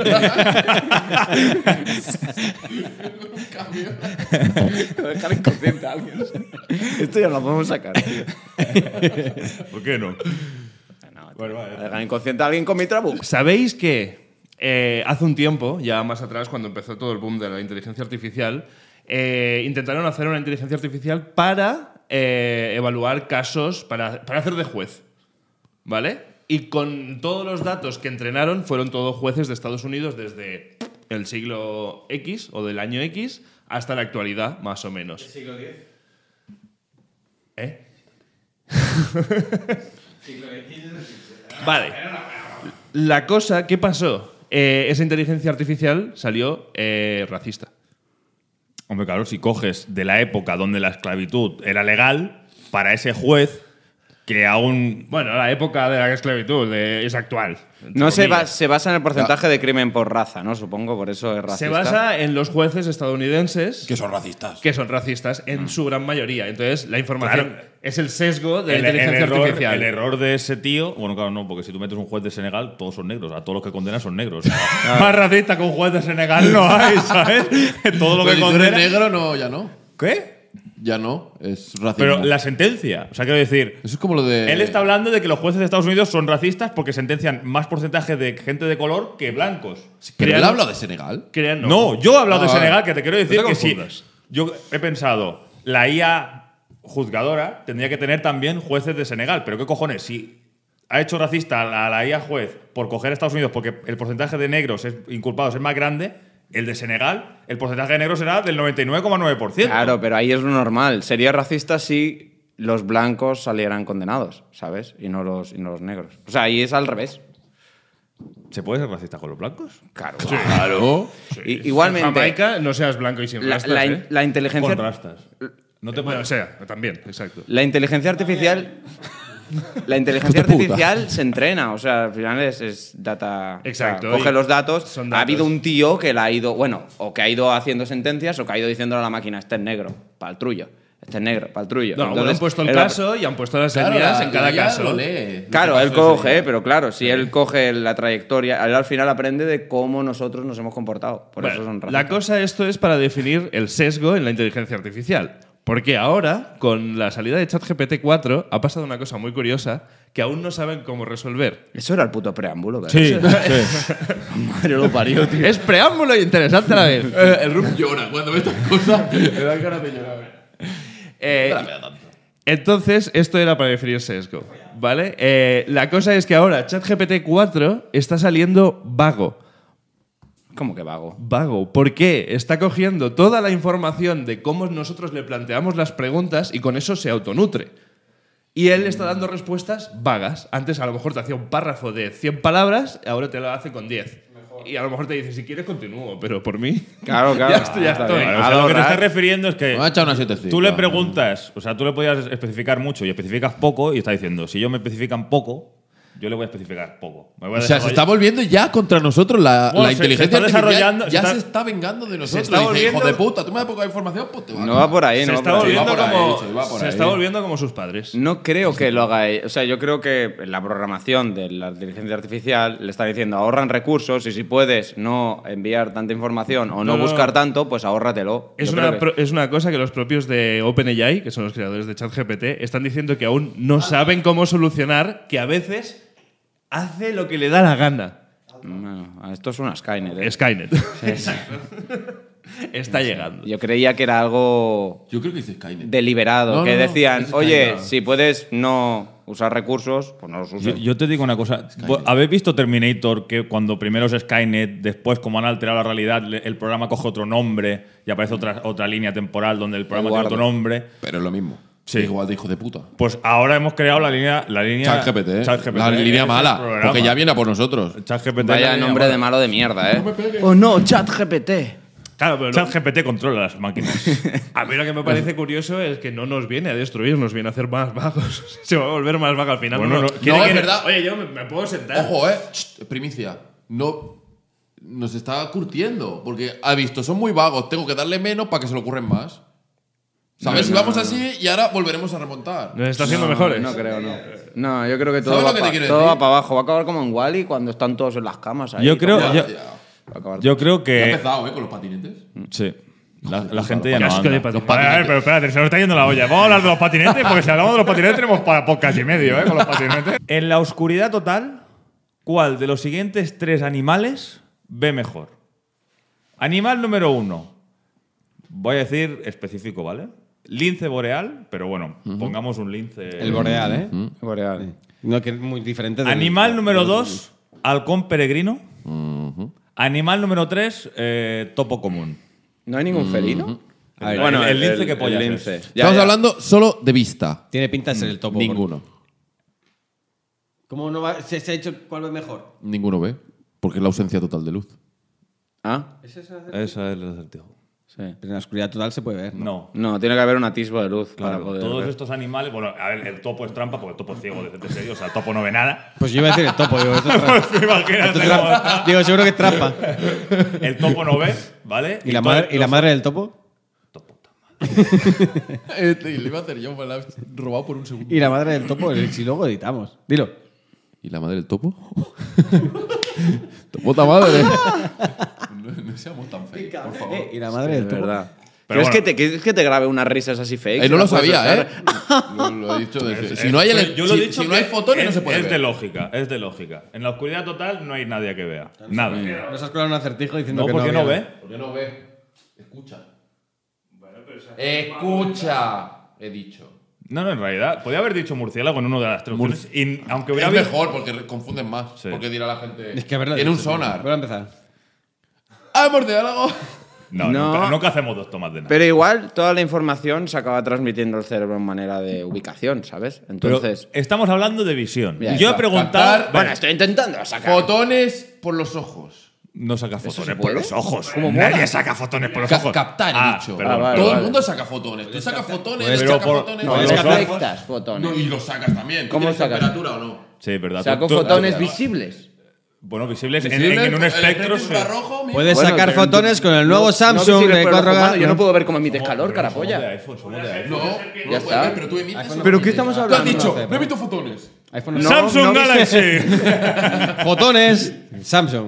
Dejar inconsciente a alguien. Esto ya lo podemos sacar, tío. ¿Por qué no? No, Bueno, vale. Dejar inconsciente a alguien con mi trabuco. ¿Sabéis que eh, hace un tiempo, ya más atrás, cuando empezó todo el boom de la inteligencia artificial, eh, intentaron hacer una inteligencia artificial para eh, evaluar casos, para, para hacer de juez? ¿Vale? Y con todos los datos que entrenaron, fueron todos jueces de Estados Unidos desde el siglo X o del año X hasta la actualidad, más o menos. Siglo diez. ¿Eh? Vale. La cosa, ¿qué pasó? Eh, esa inteligencia artificial salió eh, racista. Hombre, claro, si coges de la época donde la esclavitud era legal, para ese juez que aún. Bueno, la época de la esclavitud de- es actual. entre No se, ba- comillas. se basa en el porcentaje de crimen por raza, ¿no? Supongo, por eso es racista. Se basa en los jueces estadounidenses Que son racistas. que son racistas en su gran mayoría. Entonces, la información Claro. es el sesgo de El, la el inteligencia error, artificial. el error de ese tío. Bueno, claro, no, porque si tú metes un juez de Senegal, todos son negros. A todos los que condenan son negros. Más racista que un juez de Senegal no hay, ¿sabes? Todo lo Pero que si tú eres condena. negro, no, ya no. ¿Qué? Ya no, es racismo. Pero la sentencia. O sea, quiero decir. Eso es como lo de. Él está hablando de que los jueces de Estados Unidos son racistas porque sentencian más porcentaje de gente de color que blancos. Pero él crean- habla de Senegal. Crean- No, yo he hablado Ah, de vale. Senegal, que te quiero decir No te que sí. confundas. Yo he pensado, la I A juzgadora tendría que tener también jueces de Senegal. Pero ¿qué cojones? Si ha hecho racista a la I A juez por coger a Estados Unidos porque el porcentaje de negros es- inculpados es más grande, el de Senegal, el porcentaje de negros será del noventa y nueve coma nueve por ciento. Claro, pero ahí es lo normal. Sería racista si los blancos salieran condenados, ¿sabes? Y no los, y no los negros. O sea, ahí es al revés. ¿Se puede ser racista con los blancos? Claro. Claro. I- igualmente, En Jamaica no seas blanco y sin la, rastas, la in- ¿eh? la inteligencia... Con rastas. No te Bueno, o puedes. sea, también, exacto. La inteligencia artificial. La inteligencia Hijos de puta. artificial se entrena, o sea, al final es, es data. Exacto, o sea, coge y los datos. son Ha datos. habido un tío que la ha ido, bueno, o que ha ido haciendo sentencias o que ha ido diciéndole a la máquina, este es negro, para el trullo. Este es negro, para el trullo. No, bueno, han puesto el él- caso y han puesto las Claro, líneas la- en cada la I A caso. lo lee. Claro, Lo que él pasó ese coge, día. pero claro, si él coge la trayectoria, él al final aprende de cómo nosotros nos hemos comportado. Por Bueno, eso son la racistas. cosa, esto es para definir el sesgo en la inteligencia artificial. Porque ahora, con la salida de ChatGPT cuatro, ha pasado una cosa muy curiosa que aún no saben cómo resolver. Eso era el puto preámbulo, ¿verdad? Sí, sí. Madre lo parió, tío. Es preámbulo y interesante a la vez. Eh, el Rub llora cuando ve estas cosas. Me da ganas de llorar. Eh, No la veo tanto. entonces, esto era para definir sesgo, ¿vale? Eh, la cosa es que ahora ChatGPT cuatro está saliendo vago. ¿Cómo que vago? Vago. ¿Por qué? Está cogiendo toda la información de cómo nosotros le planteamos las preguntas y con eso se autonutre. Y él está dando respuestas vagas. Antes a lo mejor te hacía un párrafo de cien palabras, ahora te lo hace con diez. Y a lo mejor te dice, si quieres continúo, pero por mí… Claro, claro. ya estoy, ya Está estoy. bien. Vale, o sea, lo que te estás refiriendo es que Me ha echado una siete cinco. tú le preguntas, o sea, tú le podías especificar mucho y especificas poco y está diciendo, si ellos me especifican poco, yo le voy a especificar poco. Me voy a O sea, se desarrollar- está volviendo ya contra nosotros la, Bueno, la se- inteligencia se está artificial. desarrollando- Ya se está- se está vengando de nosotros. está Dice, hijo volviendo- de puta, tú me das poca información, pues te va No va por ahí, Se no va está por ahí. volviendo Va por ahí, como, sí, va por se ahí. está volviendo como sus padres. No creo que lo haga ella. O sea, yo creo que la programación de la inteligencia artificial le está diciendo ahorran recursos y si puedes no enviar tanta información o no, No, no, buscar no. tanto, pues ahórratelo. Es Yo una, creo que- pro- es una cosa que los propios de OpenAI, que son los creadores de ChatGPT, están diciendo que aún no saben cómo solucionar, que a veces hace lo que le da la gana. Bueno, esto es una Skynet. ¿eh? Skynet. Exacto. Está llegando. Yo creía que era algo Yo creo que dice Skynet. deliberado, No, que no, no, decían, es oye, Skynet. si puedes no usar recursos, pues no los Yo, uses. yo te digo una cosa. ¿Habéis visto Terminator que cuando primero es Skynet, después, como han alterado la realidad, le- el programa coge otro nombre y aparece otra, otra línea temporal donde el programa tiene Eduardo. otro nombre? Pero es lo mismo. Sí. Igual de hijo de puta. Pues ahora hemos creado la línea. La línea ChatGPT, ¿eh? ChatGPT, La ese línea es el mala. programa. Porque ya viene a por nosotros. ChatGPT es la Vaya línea nombre de mala. malo de mierda, ¿eh? Oh no, ChatGPT. Claro, pero lo- ChatGPT controla las máquinas. a mí lo que me parece curioso es que no nos viene a destruir, nos viene a hacer más vagos. Se va a volver más vago al final. Bueno, no, no, no, ¿quiere- No, es quiere- verdad. Oye, yo me, me puedo sentar. Ojo, eh. Shh, primicia. No. Nos está curtiendo. Porque ha visto, son muy vagos. Tengo que darle menos para que se le ocurren más. ¿Sabes? No, si no, vamos no, así y ahora volveremos a remontar. Nos está haciendo No, mejores. No creo, no. No, yo creo que todo, ¿Sabes va, lo que te pa- quiero todo decir? va para abajo. Va a acabar como en Wall-E cuando están todos en las camas ahí. Yo creo, como- yo, Ya, ya. Va a acabar yo creo Ya ha que. empezado, ¿eh? Con los patinetes. Sí. La, la gente ya Qué no asco anda. de patinetes. A ver, a ver, pero espérate, se nos está yendo la olla. Vamos a hablar de los patinetes, porque si hablamos de los patinetes tenemos para podcast y medio, ¿eh? Con los patinetes. En la oscuridad total, ¿cuál de los siguientes tres animales ve mejor? Animal número uno. Voy a decir específico, ¿vale? Lince boreal, pero bueno, pongamos un lince. El boreal, ¿eh? Boreal. No, que es muy diferente. del- Animal número dos, halcón peregrino. Animal número tres, eh, topo común. ¿No hay ningún felino? A ver, el- el lince, ¿qué pollas es? Ya, Estamos ya. hablando solo de vista. Tiene pinta de ser el topo. Ninguno. ¿Cómo no va? ¿Se, se ha hecho cuál es mejor? Ninguno ve. Porque es la ausencia total de luz. ¿Ah? ¿Es esa? Esa es el acertijo. Sí. Pero en la oscuridad total se puede ver. No. No, tiene que haber un atisbo de luz para Claro, poder todos ver. estos animales, bueno, a ver, el topo es trampa porque el topo es ciego, de, de serio, o sea, el topo no ve nada. Pues yo iba a decir el topo. Digo, esto es trampa. Imagínate Esto es cómo trampa. está. Digo, seguro que es trampa. El topo no ve, ¿vale? ¿Y la, todos madre, ¿y la los- madre del topo? Topo, topo. Este, le iba a hacer yo, me la he robado por un segundo. ¿Y la madre del topo? Si luego editamos. Dilo. ¿Y la madre del topo? ¡Puta madre! no, no seamos tan fake, por favor. Eh, ¿Y la madre del De topo? verdad. Pero ¿Quieres, bueno. que te, ¿Quieres que te grabe unas risas así fake? Eh, no lo puedes sabía, ¿eh? hacer? lo, lo he dicho desde. Es- Si no hay, es- ele- yo lo he si, dicho si no que hay fotones, es, no se puede es ver. de lógica, es de lógica. En la oscuridad total no hay nadie que vea. Nada. Nos has colado un acertijo diciendo No, que porque no no había. ve. ¿Por qué no ve? Escucha. Escucha. He dicho. No, no, en realidad, podía haber dicho murciélago en una de las tres opciones. Y aunque hubiera Es habido. mejor porque re- confunden más. Sí. Porque dirá la gente. Es que haberlo Tiene un dicho, sonar. Voy a empezar. ¡Ah, murciélago! No, No. Nunca, nunca hacemos dos tomas de nada. Pero igual toda la información se acaba transmitiendo al cerebro en manera de ubicación, ¿sabes? Pero Entonces. estamos hablando de visión. Ya Yo he está. preguntado. Captar- Bueno, estoy intentando sacar. Fotones por los ojos. No saca fotones se por puede? los ojos. ¿Cómo Nadie mola? saca fotones por los Ca- ojos. captar, he Ah, dicho. perdón. Ah, vale, Todo vale. el mundo saca fotones. Tú sacas fotones, Pues, él pero saca por- fotones. No, Por es los que ojos. afectas fotones. No, y los sacas también. ¿Tú ¿Cómo tienes sacas? temperatura o no? Sí, verdad. Saco Tú- tú- fotones visibles. Bueno, visibles, en- Visible, en, en un el espectro. sí. infrarrojo, mira. Puedes Bueno, sacar pero en tu- fotones con el no- nuevo no Samsung visibles de por el ojo cuatro humano. K. Yo no puedo ver cómo emites calor, Pero somos de carapolla. iPhone, somos de iPhone. No, no Ya puedes está. ver, pero tú emites. ¿Pero qué estamos Tú has hablando? dicho, No sé, no emito fotones. iPhone No, Samsung no Galaxy. Fotones, Samsung.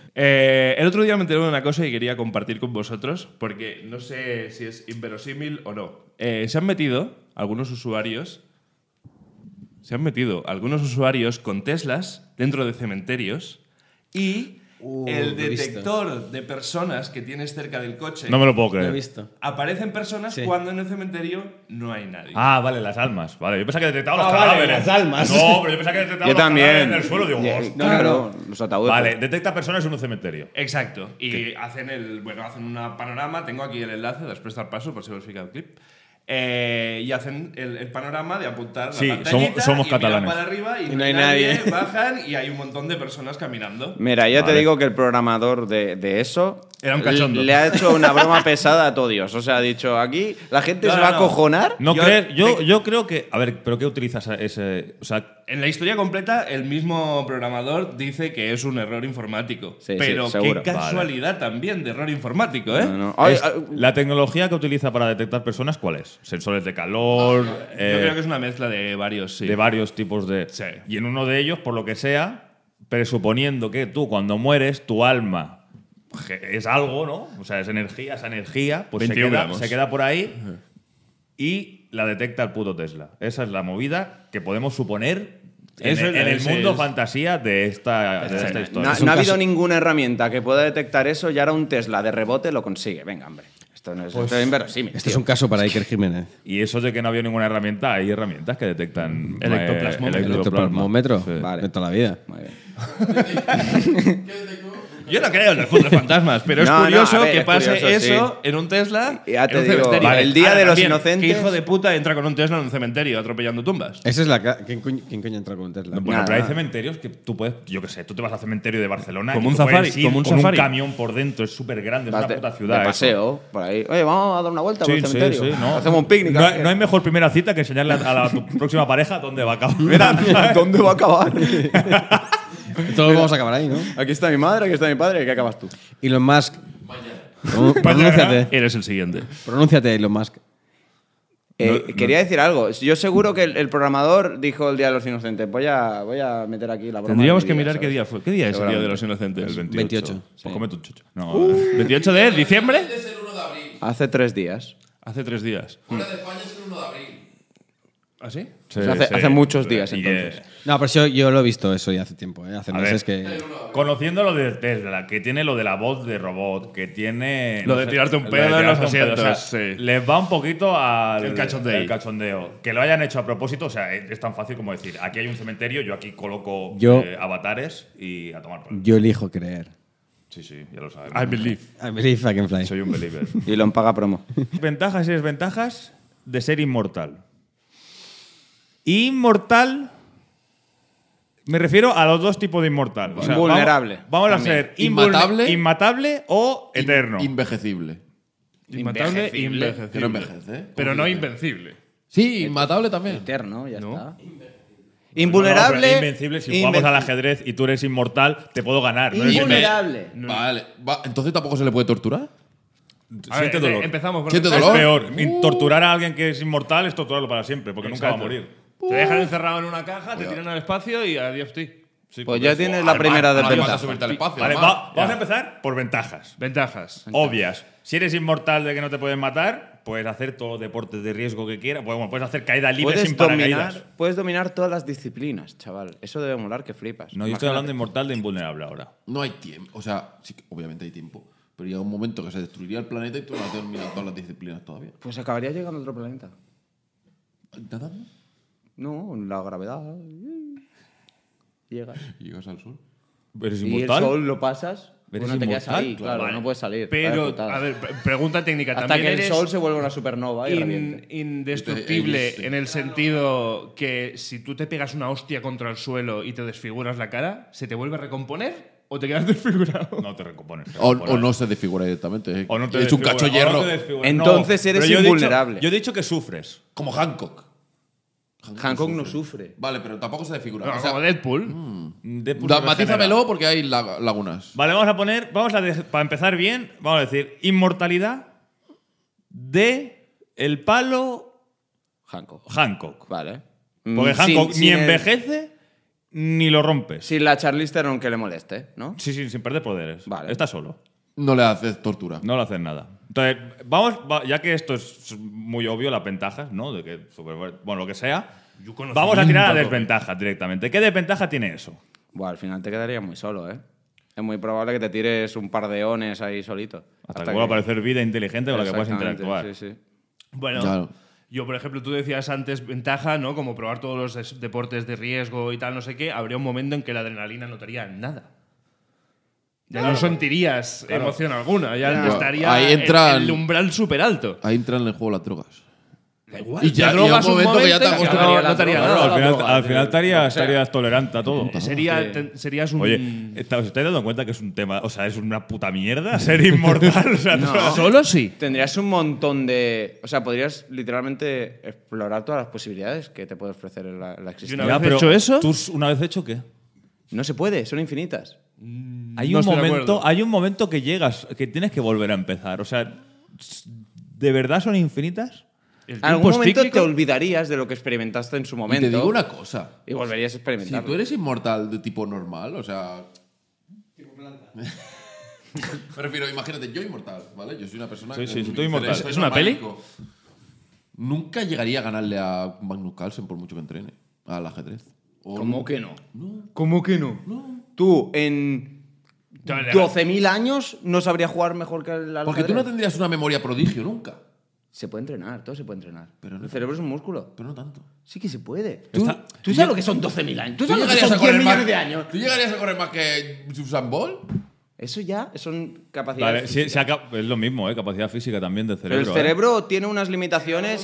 Eh, el otro día me enteré de una cosa y quería compartir con vosotros, porque no sé si es inverosímil o no. Eh, se han metido algunos usuarios. Se han metido algunos usuarios con Teslas dentro de cementerios y Uh, el lo he visto. detector de personas que tienes cerca del coche No me lo puedo Lo he creer. visto. aparecen personas Sí. cuando en el cementerio no hay nadie. Ah, vale, las almas. Vale, yo pensaba que detectaba los Ah, vale, cadáveres. las almas. No, pero yo pensaba que detectaba Yo los cadáveres también. en el suelo. Digo, Ya- hostia. no, claro, los ataúdes. Vale, detecta personas en un cementerio. Exacto. Y hacen el. Bueno, hacen un panorama. Tengo aquí el enlace, después al paso, por si os fica el clip. Eh, y hacen el, el panorama de apuntar Sí, la pantallita somos- somos y miran catalanes. para arriba y, Y no hay nadie. nadie. Bajan y hay un montón de personas caminando. Mira, yo Vale. te digo que el programador de, de eso Era un cachondo. le, le ha hecho una broma pesada a todo Dios. O sea, ha dicho, aquí la gente No, se no, va a no. acojonar. No Yo- crees- yo, de- yo creo que. A ver, ¿pero qué utilizas ese. O sea, En la historia completa, el mismo programador dice que es un error informático. Sí, sí, pero qué seguro. casualidad también de error informático, ¿eh? No, no. Ay, es- ay, la tecnología que utiliza para detectar personas, ¿cuál es? Sensores de calor. eh, Yo creo que es una mezcla de varios, sí. de varios tipos de. Sí. Y en uno de ellos, por lo que sea, presuponiendo que tú, cuando mueres, tu alma je- es algo, ¿no? O sea, es energía, esa energía, pues se veintiún queda, gramos. se queda por ahí y la detecta el puto Tesla. Esa es la movida que podemos suponer en, Eso el- es- en el ese mundo es- fantasía de esta, de esta no, historia. no Es un ha habido caso- ninguna herramienta que pueda detectar eso y ahora un Tesla de rebote lo consigue. Venga, hombre. Esto no es, esto es inverosímil. Este es tío. un caso para Iker Jiménez. Y eso de que no había ninguna herramienta, hay herramientas que detectan eh, Electoplasmómetro. el Electroplasmómetro. Sí. Vale. De toda la vida. Muy bien. Yo no creo en los putos fantasmas, pero es No, no, curioso a ver, que es pase curioso, eso sí. en un Tesla. Ya te en un digo, cementerio. vale, el Día de los también, Inocentes- ¿qué hijo de puta entra con un Tesla en un cementerio atropellando tumbas? Esa es la. ca- ¿Quién coño, quién coño entra con un Tesla? No, bueno, Nada, pero hay nada. cementerios que tú puedes, yo qué sé, tú te vas al cementerio de Barcelona Como y un tú puedes safari, ir como un con safari. un camión por dentro, es súper grande, es Vas una de, puta de ciudad. eso. paseo, por ahí. Oye, vamos a dar una vuelta por Sí, el sí, cementerio. sí, no. Hacemos un picnic. No, hay- aquí. no hay mejor primera cita que enseñarle a, a la, tu próxima pareja dónde va a acabar. ¿Dónde va a acabar? Todos vamos a acabar ahí, ¿no? Aquí está mi madre, aquí está mi padre, ¿qué acabas tú? Elon Musk. Pronú- Pronúnciate. Eres el siguiente. Pronúnciate, Elon Musk. Eh, No, quería decir algo. Yo seguro que el, el programador dijo el Día de los Inocentes. Voy a, voy a meter aquí la broma. Tendríamos de que mi mirar ¿sabes? qué día fue. ¿Qué día es el Día de los El Inocentes? veintiocho. veintiocho, Pues cómete un chocho. No, ¿veintiocho de diciembre? Es el uno de abril. Hace tres días. Hace tres días. Fuera de España es el uno de abril. ¿Ah, sí? sí, O sea, hace- sí. hace muchos días, Y que- entonces. No, pero yo, yo lo he visto eso ya hace tiempo, ¿eh? Hace A meses ver. que. Conociendo lo de Tesla, que tiene lo de la voz de robot, que tiene. Lo no de sé, tirarte un lo de pedo en tirarte los un pedo, o sea, asientos, sí. Les va un poquito al. El cachondeo. el cachondeo. Que lo hayan hecho a propósito, o sea, es, es tan fácil como decir: aquí hay un cementerio, yo aquí coloco Yo- eh, avatares y a tomar por el- Yo elijo creer. Sí, sí, ya lo sabes. I believe. I believe I can fly. Soy un believer. Y lo paga promo. Ventajas y desventajas de ser inmortal. Inmortal. Me refiero a los dos tipos de inmortal. O sea, Invulnerable, Vamos, vamos a también. ser invulne- Inmatable. inmatable o eterno. Invencible. Inmatable e Invencible. invencible. Que no envejece, ¿eh? Pero no invencible. Sí, inmatable también. Eterno, ya ¿No? está. No, Invulnerable. pero invencible. Si jugamos inven- al ajedrez y tú eres inmortal, te puedo ganar. ¿no? Invulnerable. Vale. Va, ¿entonces tampoco se le puede torturar? A ver, Siente dolor. Empezamos con Siente Es dolor. peor. In- Torturar a alguien que es inmortal es torturarlo para siempre, porque nunca va a Exacto. morir. Te dejan encerrado en una caja, te tiran al espacio y adiós, tío. Sí, Pues porque- ya tienes la Además- primera Además, vas a desventaja. subirte al espacio. Vale, además. va- vamos a empezar por ventajas. Ventajas. Obvias. Si eres inmortal de que no te pueden matar, puedes hacer todos los deportes de riesgo que quieras. Pues, bueno, puedes hacer caída libre Puedes sin paracaídas. dominar, puedes dominar todas las disciplinas, chaval. Eso debe molar que flipas. No, yo estoy Imagínate. hablando de inmortal de invulnerable ahora. No hay tiempo. O sea, sí, que obviamente hay tiempo. Pero llega un momento que se destruiría el planeta y tú no has terminado todas las disciplinas todavía. Pues acabaría llegando a otro planeta. ¿Nadando? No, la gravedad. Llegas. Y llegas al sol. ¿Eres Y el inmortal? sol lo pasas. ¿Eres Bueno, te quedas inmortal? ahí, claro, Vale. no puedes salir. Pero, Vaya putada. a ver, pre- pregunta técnica. Hasta ¿También que el eres sol se vuelve una supernova y in- reviente. indestructible Sí. en el sentido que si tú te pegas una hostia contra el suelo y te desfiguras la cara, ¿se te vuelve a recomponer o te quedas desfigurado? No te recompones. te O, recompones. o no se desfigura directamente. ¿eh? O no te es un desfigura- cacho o no hierro. te desfigura- Entonces No, eres pero yo he dicho- invulnerable. Yo he dicho que sufres. Como Hancock. Hancock no sufre. Vale, pero tampoco se desfigura. No, O sea, como Deadpool. Deadpool da- se regenera. matízamelo porque hay la- lagunas. Vale, vamos a poner, vamos a de- para empezar bien, vamos a decir inmortalidad de el palo Hancock. Hancock. Vale. Porque Mm, Hancock sin- ni sin el- envejece ni lo rompes. Sin la Charlize Theron que le moleste, ¿no? Sí, sí, sin perder poderes. Vale. Está solo. No le haces tortura. No le hacen nada. Entonces, vamos, va- ya que esto es muy obvio, las ventajas, ¿no? De que super- bueno, lo que sea. Yo conocimiento Vamos a tirar a tope. desventajas directamente. ¿Qué desventaja tiene eso? Buah, al final te quedarías muy solo, ¿eh? Es muy probable que te tires un par de ones ahí solito. Hasta, que vuelva a aparecer vida inteligente con la que puedas Exactamente, interactuar. Sí, sí. Bueno, Claro. yo, por ejemplo, tú decías antes ventaja, ¿no? Como probar todos los des- deportes de riesgo y tal, no sé qué. Habría un momento en que la adrenalina no te haría nada. Ya no sentirías emoción alguna. Ya Claro. estaría Ahí en- entran- en el umbral súper alto. Ahí entran en el juego las drogas. Da igual. Y ya- te y drogas un momento que ya te y acostumbras. no, no te haría Claro, nada. Claro, al final, droga, al final de- estarías, lo que sea. estarías tolerante a todo. Sería, te- serías un. Oye, ¿está- ¿os estáis dando cuenta que es un tema, o sea, es una puta mierda ser inmortal? O sea, No. todo- Solo sí. Tendrías un montón de... O sea, podrías literalmente explorar todas las posibilidades que te puede ofrecer la, la existencia. una Ya, vez pero hecho eso- ¿tú una vez hecho qué? No se puede, son infinitas. Hay No un estoy de momento, acuerdo. hay un momento que llegas, que tienes que volver a empezar. O sea, ¿de verdad son infinitas? El En tiempo algún es momento cíclico. te olvidarías de lo que experimentaste en su Y momento. te digo una cosa. Y volverías a Si experimentarlo. tú eres inmortal de tipo normal, o sea. Tipo planta. Me refiero, imagínate, yo inmortal, ¿vale? Yo soy una persona. Sí, que sí, sí, mi tú inmortal. cerebro ¿Es una peli? normalico. Nunca llegaría a ganarle a Magnus Carlsen por mucho que entrene al ajedrez. O ¿Cómo no. que no? No. ¿Cómo que no? Tú, en doce mil años, no sabría jugar mejor que el Porque tú no ajedrez. tendrías una memoria prodigio nunca. Se puede entrenar, todo se puede entrenar. Pero no- el cerebro es un músculo. Pero no tanto. Sí que se puede. Está- ¿Tú, tú sabes lo que son doce mil años? ¿Tú ¿Tú sabes lo que llegarías, son a correr diez más, millones de años? ¿Tú llegarías a correr más que Usain Bolt? Eso ya son capacidades. Vale, sí, físicas. se acaba- es lo mismo, ¿eh? Capacidad física también del Pero cerebro. el ¿eh? cerebro tiene unas limitaciones.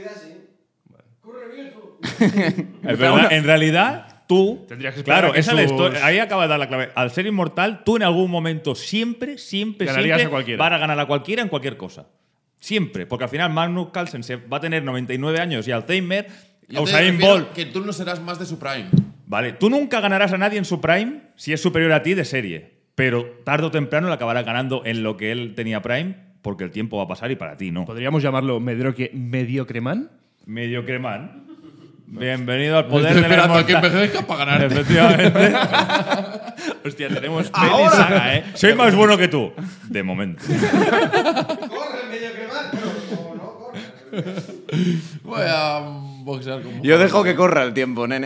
Es verdad, en realidad, tú. Tendrías que esperar claro, a que esa es la sus- historia. Ahí acaba de dar la clave. Al ser inmortal, tú en algún momento siempre, siempre, Ganarías siempre a cualquiera. vas a ganar a cualquiera en cualquier cosa. Siempre. Porque al final Magnus Carlsen se va a tener noventa y nueve años y Alzheimer. Yo te Usain refiero Bolt. Que tú no serás más de su prime. Vale, tú nunca ganarás a nadie en su prime si es superior a ti de serie. Pero tarde o temprano le acabarás ganando en lo que él tenía prime porque el tiempo va a pasar y para ti no. ¿Podríamos llamarlo mediocre, mediocremán? Medio cremán. Bienvenido al Estoy poder de la esperando a que inmortal- envejezca para ganarte. Efectivamente. Hostia, tenemos Peli saga, ¿eh? Soy más bueno que tú. De momento. Corre, medio cremar. No, no, corre. Voy a boxear como. Yo dejo que corra el tiempo, nene.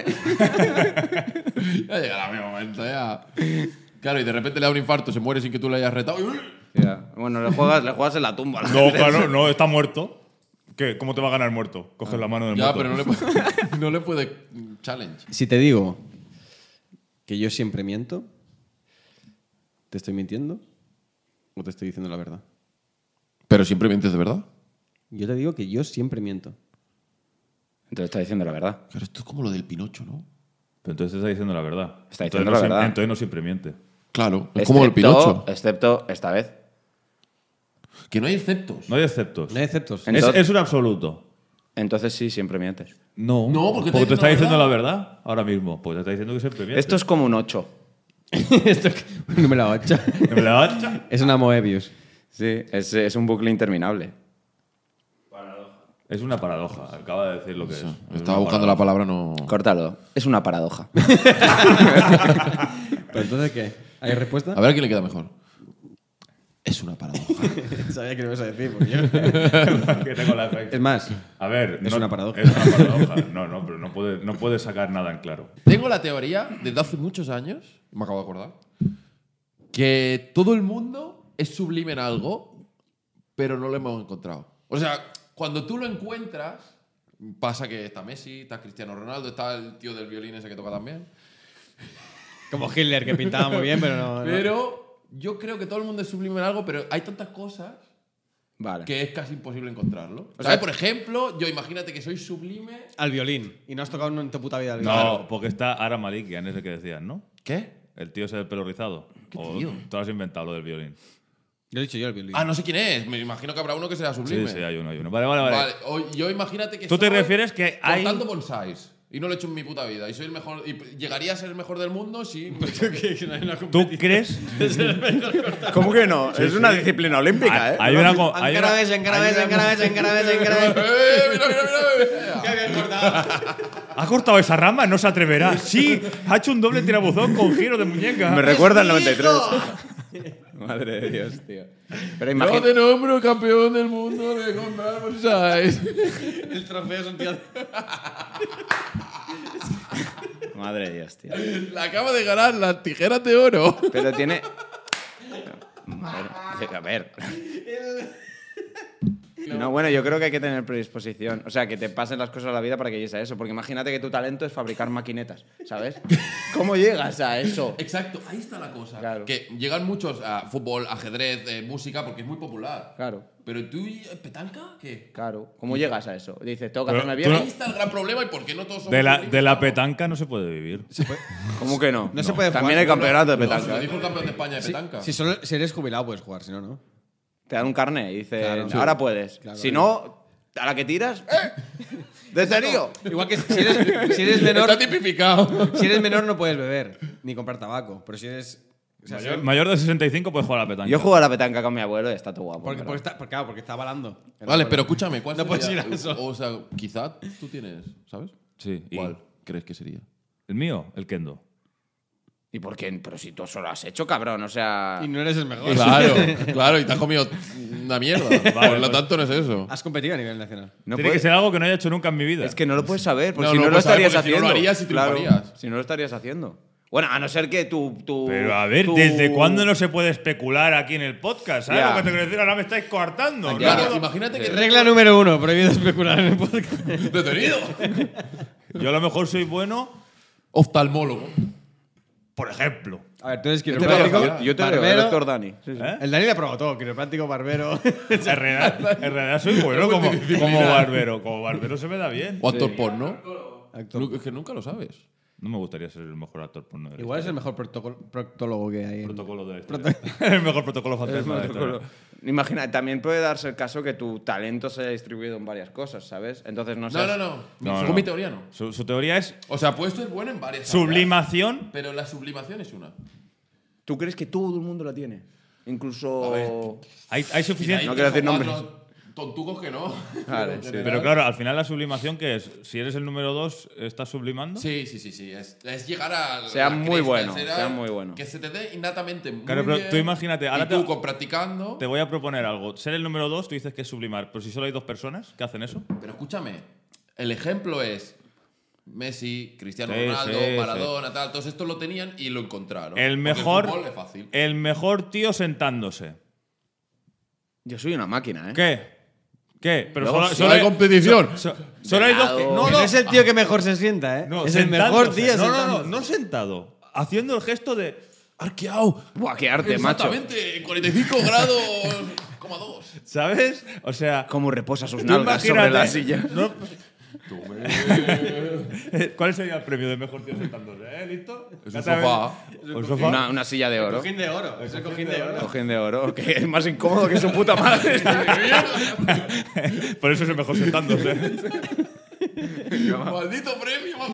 Ya llegará mi momento, ya. Claro, y de repente le da un infarto, se muere sin que tú le hayas retado. Ya. Bueno, le juegas, le juegas en la tumba. al No, ajedrez. claro, no, está muerto. ¿Qué? ¿Cómo te va a ganar muerto? Coges la mano del Ya, muerto. pero no le puede. No le puede. Challenge. Si te digo que yo siempre miento, ¿te estoy mintiendo o te estoy diciendo la verdad? Pero siempre mientes de verdad. Yo te digo que yo siempre miento. Entonces está diciendo la verdad. Claro, esto es como lo del Pinocho, ¿no? Pero entonces te está diciendo la verdad. Está Entonces diciendo no la siem- verdad. Entonces no siempre miente. Claro, es como el Pinocho. Excepto esta vez. Que no hay exceptos. No hay exceptos. No hay exceptos. Es, Entonces- es un absoluto. Entonces sí, siempre mientes. No. No, porque te te está está diciendo diciendo la la verdad ahora mismo. Pues te está diciendo que siempre miente. Esto es como un ocho. Esto es número ocho. ¿Me la hacha? Es una Moebius. Sí, es, es un bucle interminable. Es una paradoja. Acaba de decir lo que es. Es Estaba una buscando la paradoja. palabra, no. Córtalo. Es una paradoja. ¿Pero entonces qué? ¿Hay respuesta? A ver a quién le queda mejor. Es una paradoja. Sabía que lo ibas a decir. Porque yo... Que tengo la efecto. Es más, A ver. Es no- una paradoja. Es una paradoja. No, no, pero no puedes no puede sacar nada en claro. Tengo la teoría desde hace muchos años, me acabo de acordar, que todo el mundo es sublime en algo, pero no lo hemos encontrado. O sea, cuando tú lo encuentras, pasa que está Messi, está Cristiano Ronaldo, está el tío del violín ese que toca también. como Hitler, que pintaba muy bien, pero no. no. Pero yo creo que todo el mundo es sublime en algo, pero hay tantas cosas Vale. que es casi imposible encontrarlo. O sea- sea, por ejemplo, yo imagínate que soy sublime. Al violín. Y no has tocado en tu puta vida al violín. No, porque está Ara Malikian, ese que decían, ¿no? ¿Qué? El tío ese del pelo rizado. ¿Qué O tío? tú lo has inventado, lo del violín. Lo he dicho yo, el violín. Ah, no sé quién es. Me imagino que habrá uno que sea Sí, sublime. sí, hay uno, hay uno. Vale, vale, vale. Vale, o- yo imagínate que ¿Tú te estoy refieres que hay- cortando bonsáis. Y no lo he hecho en mi puta vida. Y soy el mejor. Y llegaría a ser el mejor del mundo si. ¿Tú crees? ¿Cómo que no? es una disciplina olímpica, ¿eh? Hay una. co- hay una- Encarabes, encarabes, encarabes, encarabes, encarabes. ¡Eh, mira, mira, mira! ¿Qué habían cortado? ¿Ha cortado esa rama? No se atreverá. Sí, ha hecho un doble tirabuzón con giro de muñeca. Me recuerda al noventa y tres. Madre de Dios, tío. Pero Yo imagínate. te nombro campeón del mundo de comprar bolsáis. El trofeo es un tío. Madre de Dios, tío. La acaba de ganar las tijeras de oro. Pero tiene. Madre, a ver. No, bueno, yo creo que hay que tener predisposición. O sea, que te pasen las cosas a la vida para que llegues a eso. Porque imagínate que tu talento es fabricar maquinetas, ¿sabes? ¿Cómo llegas a eso? Exacto, ahí está la cosa. Claro. Que llegan muchos a fútbol, ajedrez, eh, música, porque es muy popular. Claro, Pero tú, y- ¿petanca? ¿Qué? claro. ¿Cómo llegas a eso? Dices, tengo que Pero hacerme tú bien. no- Ahí está el gran problema y por qué no todos somos De la, ricos, de la ¿no? petanca no se puede vivir. ¿Cómo que no? No se puede También jugar, hay no, campeonato de No, se petanca. lo ¿eh? dijo el campeón de España de petanca. Si, solo, si eres jubilado puedes jugar, si no, no. Te dan un carnet y dicen, Claro. ahora puedes. Claro. Si no, a la que tiras, ¡eh! ¡Detenido! Igual que si eres, si eres menor, Está tipificado. si eres menor no puedes beber ni comprar tabaco. Pero si eres. O sea, Mayor, si- mayor de sesenta y cinco puede jugar a la petanca. Yo juego a la petanca con mi abuelo y está todo guapo. porque, en porque verdad. está, porque, claro, porque está avalando. Vale, pero escúchame, ¿cuál No sería? puedes ir a eso. O sea, quizá tú tienes, ¿sabes? Sí. ¿Y ¿Cuál crees que sería? el mío? El kendo. ¿Y por qué? Pero si tú eso lo has hecho, cabrón. O sea. Y no eres el mejor. Claro, claro, y te has comido una mierda. Por lo pues- tanto, no es eso. Has competido a nivel nacional. No Tiene puede- que ser algo que no haya hecho nunca en mi vida. Es que no lo puedes saber, porque No, si no no, lo lo puedes saber, estarías porque si no haciendo. lo harías y Claro, triunfarías. si no lo estarías haciendo. Bueno, a no ser que tú. tú Pero a ver, tú- ¿desde cuándo no se puede especular aquí en el podcast? ¿Sabes Ya. lo que te quiero decir? Ahora me estáis coartando. ¿no? Claro, No, imagínate que. Regla número uno: prohibido especular en el podcast. Detenido. Yo a lo mejor soy bueno, Oftalmólogo. por ejemplo. A ver, tú eres te quiropráctico. veo, Yo te veo, el barbero. doctor Dani. Sí, sí. ¿Eh? El Dani le ha probado todo: quiropráctico, barbero. En realidad, en realidad soy bueno como, como barbero. Como barbero se me da bien. O actor porno. Actor. Nu- Es que nunca lo sabes. No me gustaría ser el mejor actor porno de la Igual es historia. el mejor protocolo- proctólogo que hay. en- protocolo de la historia. El mejor protocolo fantasma de la historia. Imagina, también puede darse el caso que tu talento se haya distribuido en varias cosas, ¿sabes? Entonces no No, seas- no, no. No, Según no. mi teoría, no. Su, su teoría es O sea, puedes ser bueno en varias. sublimación. áreas, pero la sublimación es una. ¿Tú crees que todo el mundo la tiene? Incluso. Hay, hay suficiente. No quiero decir nombres. Tontucos que no. Vale, En sí. general. Pero claro, al final la sublimación, ¿qué es? Si eres el número dos, ¿estás sublimando? Sí, sí, sí, sí. Es, es llegar a. Sea la muy cresta, bueno, ser sea al- muy bueno. Que se te dé innatamente muy Claro, pero bien, tú imagínate, ahora y te- tú con practicando. Te voy a proponer algo. Ser el número dos, tú dices que es sublimar, pero si solo hay dos personas que hacen eso. Pero escúchame, el ejemplo es Messi, Cristiano Sí, Ronaldo, sí, Maradona, tal. Todos estos lo tenían y lo encontraron. El Porque mejor, fútbol es fácil. el mejor tío sentándose. Yo soy una máquina, ¿eh? ¿Qué? ¿Qué? Pero Luego, solo, si solo hay competición. so- solo hay dos que. No, Que no, no es el tío que mejor se sienta, ¿eh? no, es el mejor sentándose. tío No, no, no, sentándose. no sentado. Haciendo el gesto de. Arqueado. Buah, qué arte, macho. Exactamente, cuarenta y cinco grados, coma dos. ¿Sabes? O sea. Cómo reposa sus tú nalgas sobre imagínate- la silla. No- ¿Cuál sería el premio de mejor tío sentándose? ¿Eh? ¿Listo? Es un Cántame. sofá. ¿Un sofá? Una, una silla de oro. Cojín de oro. Es el cojín de oro. Cojín de oro, que es más incómodo que su puta madre. Por eso es el mejor sentándose. Maldito premio,